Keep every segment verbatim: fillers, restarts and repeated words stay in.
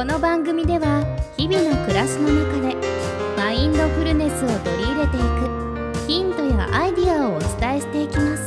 この番組では日々の暮らしの中でマインドフルネスを取り入れていくヒントやアイディアをお伝えしていきます。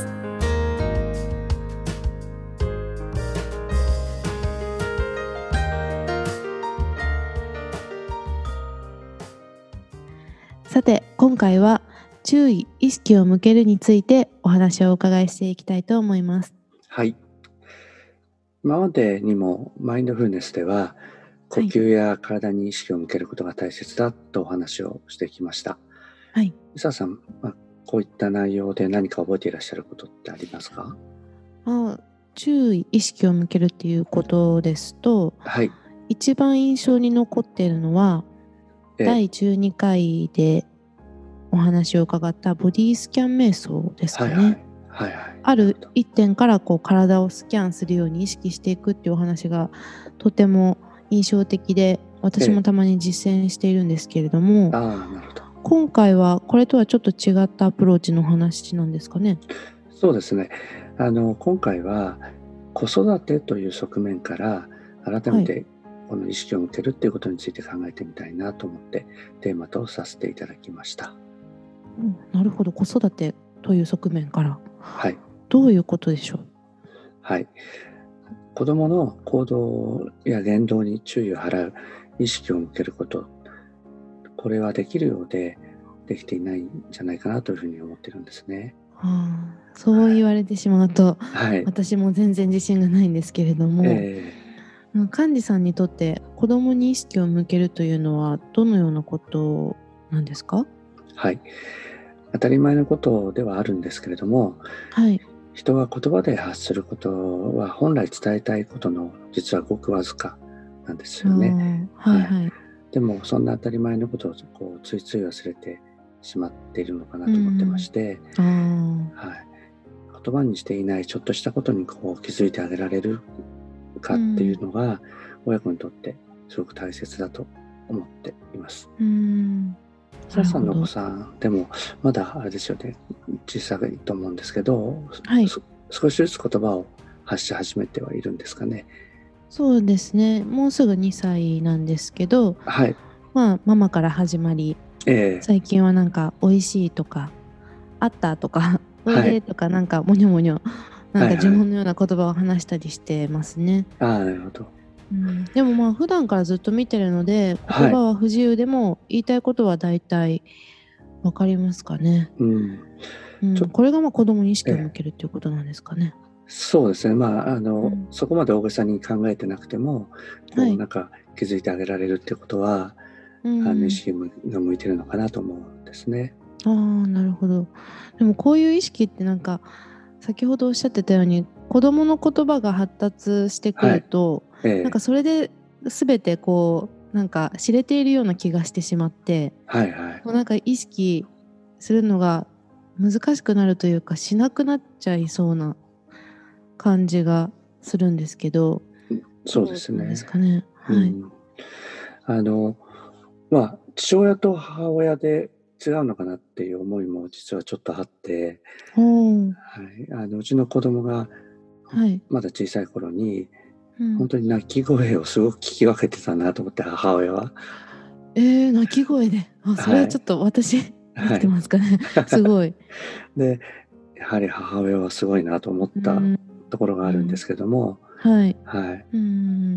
さて今回は注意・意識を向けるについてお話をお伺いしていきたいと思います。 はい。今までにもマインドフルネスでは呼吸や体に意識を向けることが大切だとお話をしてきました。 はい。 伊佐さん、まあ、こういった内容で何か覚えていらっしゃることってありますか？ あ注意・意識を向けるっていうことですと、 はい。 一番印象に残っているのは、 ええだいじゅうにかいでお話を伺ったボディスキャン瞑想ですかね。 はいはいはいはい。 ある一点からこう体をスキャンするように意識していくっていうお話がとても印象的で、私もたまに実践しているんですけれども、 ああ、なるほど。 今回はこれとはちょっと違ったアプローチの話なんですかね。 そうですね。あの今回は子育てという側面から改めてこの意識を向けるっていうことについて考えてみたいなと思ってテーマとさせていただきました。 うん、なるほど。子育てという側面から。 はい。 どういうことでしょう？ はい。子どもの行動や言動に注意を払う、意識を向けること、これはできるようでできていないんじゃないかなというふうに思ってるんですね。 はあ、そう言われてしまうと、 はい。 私も全然自信がないんですけれども、 え幹事さんにとって子どもに意識を向けるというのはどのようなことなんですか？ ーはい。当たり前のことではあるんですけれども、 はい。 人が言葉で発することは本来伝えたいことの実はごくわずかなんですよね。 あーはいはい。 でもそんな当たり前のことをこうついつい忘れてしまっているのかなと思ってまして、 あはい、言葉にしていないちょっとしたことにこう気づいてあげられるかっていうのが親子にとってすごく大切だと思っています。 ーうんささんのお子さんでもまだあれですよね、小さいと思うんですけど、 はい、 少しずつ言葉を発し始めてはいるんですかね。 そうですね。もうすぐにさいなんですけど、 はい。 まあママから始まり、 えー、 最近はなんか美味しいとかあったとかおいでとかなんかもにょもにょなんか呪文のような言葉を話したりしてますね。 はいはい、ああ、なるほど。 うん、でもまあ普段からずっと見てるので、言葉は不自由でも言いたいことは大体わかりますかね。 うんうん、 ちょこれがまあ子供に意識を向けるっていうことなんですかね。 そうですね。まあ、あの、 うん、 そこまで大げさに考えてなくても、こう、 はい。 なんか気づいてあげられるってことは、 うあの、意ん、 識が向いてるのかなと思うんですね。 ああ、なるほど。でもこういう意識ってなんか先ほどおっしゃってたように子供の言葉が発達してくはい。 ると、 ええなんかそれで全てこうなんか知れているような気がしてしまって、 はいはい。 もうなんか意識するのが難しくなるというかしなくなっちゃいそうな感じがするんですけど、 そうですね。 どうなんですかね。はい。 うん。あの、まあ、父親と母親で違うのかなっていう思いも実はちょっとあって、 おお、 はい。あの、うちの子供がはい。 まだ小さい頃に、 うん。 本当に鳴き声をすごく聞き分けてたなと思って、母親は。 えー、鳴き声で、あ、それはちょっと私できてますかね。すごい。 で、やはり母親はすごいなと思ったうん、 ところがあるんですけども、 はい。 はい、 うん。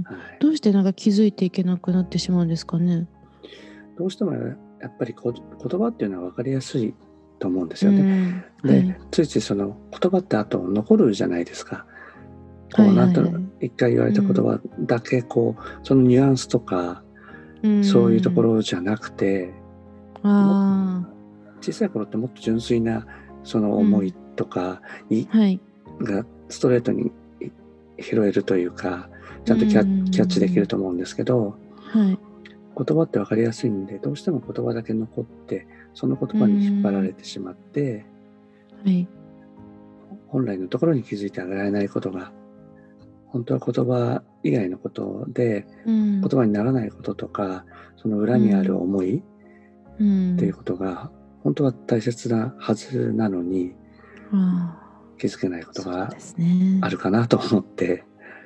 はい。 どうしてなんか気づいていけなくなってしまうんですかね。 どうしてもやっぱりこ言葉っていうのは分かりやすいと思うんですうよね。 ん。はで、 い。 ついついその言葉ってあと残るじゃないですか。こはいうなんとはいはい。 一回言われた言葉だけこう、そのニュアンスとか、 うん。 そういうところじゃなくて、もああ。 小さい頃ってもっと純粋なその思いとかいはい。 がストレートに拾えるというか、ちゃんとキャッキャッチできると思うんですけど、 はい。 言葉って分かりやすいんで、どうしても言葉だけ残って、その言葉に引っ張られてしまって、 はい。 本来のところに気づいてあげられないことが、本当は言葉以外のことで、 うん言葉にならないこととか、その裏にある思いうん。 っていうことが、本当は大切なはずなのに、 ああ、 気づけないことそうがですね。 あるかなと思って、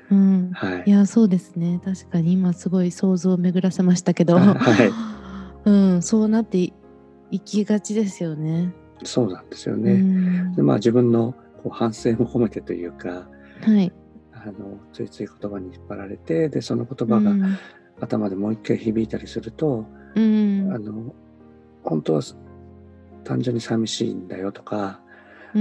うん、 はい。 いやそうですね。確かに今すごい想像を巡らせましたけど、 はい。 うん、そうなっていいきがちですよね。 そうなんですようね。で、 ん、 まあ自分のこう反省も込めてというか、 はい。 あのついつい言葉に引っ張られて、でその言葉がうん、 頭でもう一回響いたりすると、 うん、 あの本当は単純に寂しいんだよとか、 うん、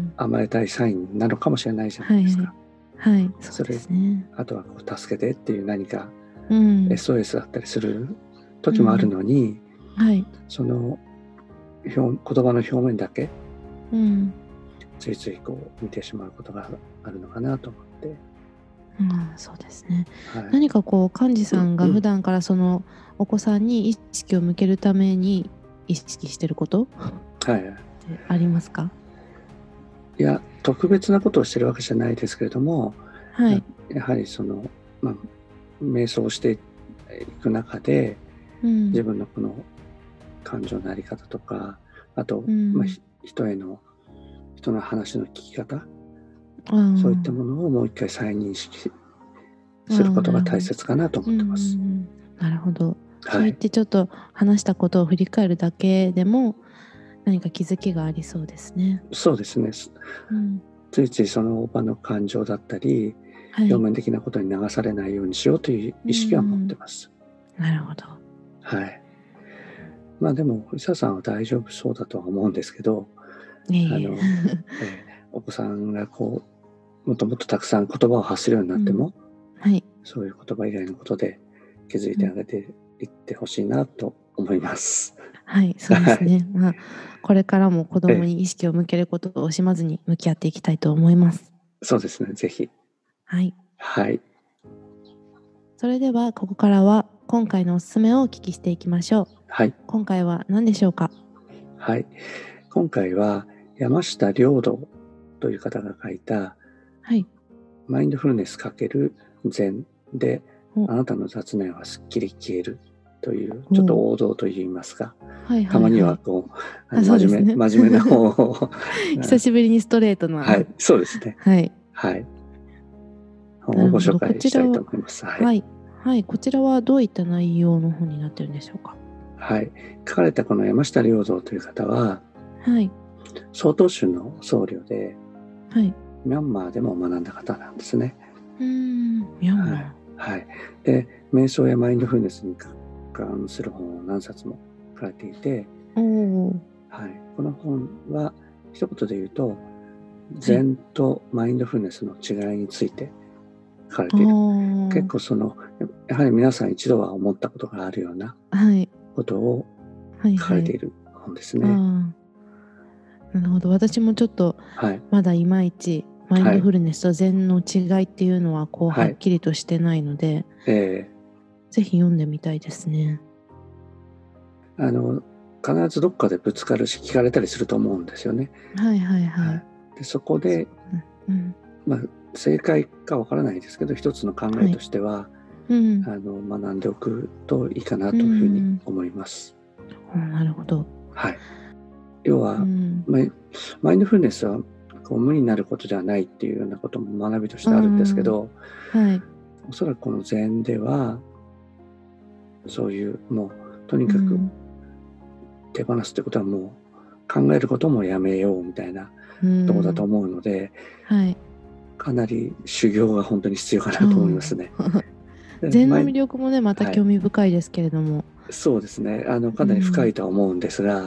甘えたいサインなのかもしれないじゃなはいはい。 いですか。 はい、そうでそれ、 すね。 あとはこう助けてっていう何かうん、 エスオーエス だったりするう時もあるん、 のに、 はい。 その表言葉の表面だけうん、 ついついこう見てしまうことがあるのかなと思って、 うん、そうですね。 はい、 何かこう幹事さんが普段からそのお子さんに意識を向けるために意識してることはい、 ってありますか？ いや特別なことをしてるわけじゃないですけれども、 はい。 やはりその、まあ、瞑想していく中でうん、 自分のこの感情のあり方とか、あと、 うん、 まあ、人への人の話の聞き方、 あそういったものをもう一回再認識あ、 することがなるほど。 大切かなと思うんうんうってます。 ん、なるほど。そうはい。 言ってちょっと話したことを振り返るだけでも何か気づきがありそうですね。 そうですね。 うん、 ついついその場の感情だったり、 はい。 表面的なことに流されないようにしようというう意識は持ってん、 ます。 なるほど。 はい。まあでも、伊佐さんは大丈夫そうだとは思うんですけど、 いえいえ。 あの、えーお子さんがこう、もっともっとたくさん言葉を発するようになってうん、 も、 はい。 そういう言葉以外のことで気づいうん、 てあげていってほしいなと思います。 はい、そうではい。 すね。まあ、これからも子供ええ、 に意識を向けることを惜しまずに向き合っていきたいと思います。 そうですね。ぜひ。 はい。 はい。 それではここからは今回のおすすめをお聞きしていきましょう。 はい。 今回は何でしょうか？ はい。今回は山下良道という方が書いたはい。 マインドフルネス×禅でお、 あなたの雑念はすっきり消えるというちょっとお、 王道といいますか、 はいたまにはいはい。 はこうああ、 の真面目そうですね。 真面目な方を久しぶりにストレートな。 はい、そうですね。 はい。 はい。本をご紹なるほど。こ介したいとちらは、 思います。はい。 はい。はい。こちらはどういった内容の本になってるんでしょうか？ はい。書かれたこの山下良道という方は、 はい。 曹洞宗の僧侶で、 はい。 ミャンマーでも学んだ方なんですね。 うーん、ミャンマー。 はい。はい。で、瞑想やマインドフルネスに関する本を何冊も書かれていて、 おお。 はい、この本は一言で言うと、 はい。 禅とマインドフルネスの違いについて書かれあている。 あ。 結構その、やはり皆さん一度は思ったことがあるようなはい。 ことをはいはい。 書かれている本ですあね。 あ。なるほど。私もちょっとはい。 まだいまいちマインはい。 ドフルネスと禅の違いっていうのはこうははい。 っきりとしてないので、 えぜひ読んでみたいですね。 ー、あの、必ずどっかでぶつかるし聞かれたりすると思うんですよね。 はいはいははい。 い。 で、そこで、 うん。 まあ、正解かわからないですけど、一つの考えとはい。 しては、 うん。 あの、学んでおくといいかなうというふうにん。 思います。 あ、なるほど。 はい。要うは、 ん。 マイマインドフルネスはこう無になることではないっていうようなことも学びとしうてあるんですけん。 ど、 はい。 おそらくこの禅では、そういうもうとにかくうん。 手放すってことはもう考えることもやめようみたいなうところだとん。 思うので、 はい。 かなり修行が本当に必要かなと思いますね。で禅のマイ魅力もね、またはい、 興味深いですけれども。 そうですね。あのかうなり深ん。 いとは思うんですが、 うん。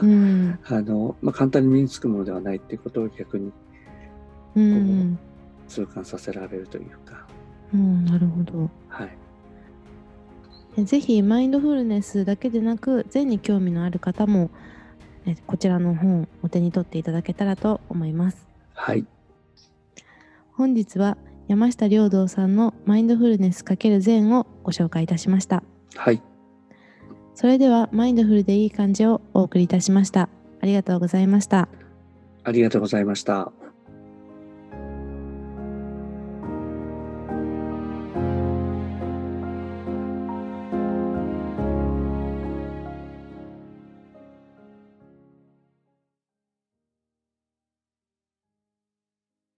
あのまあ、簡単に身につくものではないっていうことを逆にうこん。 う痛感させられるというか、 うん、なるほど。 はい。 えぜひマインドフルネスだけでなく禅に興味のある方もえこちらの本をお手に取っていただけたらと思います。 はい。 本日は山下良道さんのマインドフルネス×禅をご紹介いたしました。 はい。 それではマインドフルでいい感じをお送りいたしました。ありがとうございました。 ありがとうございました。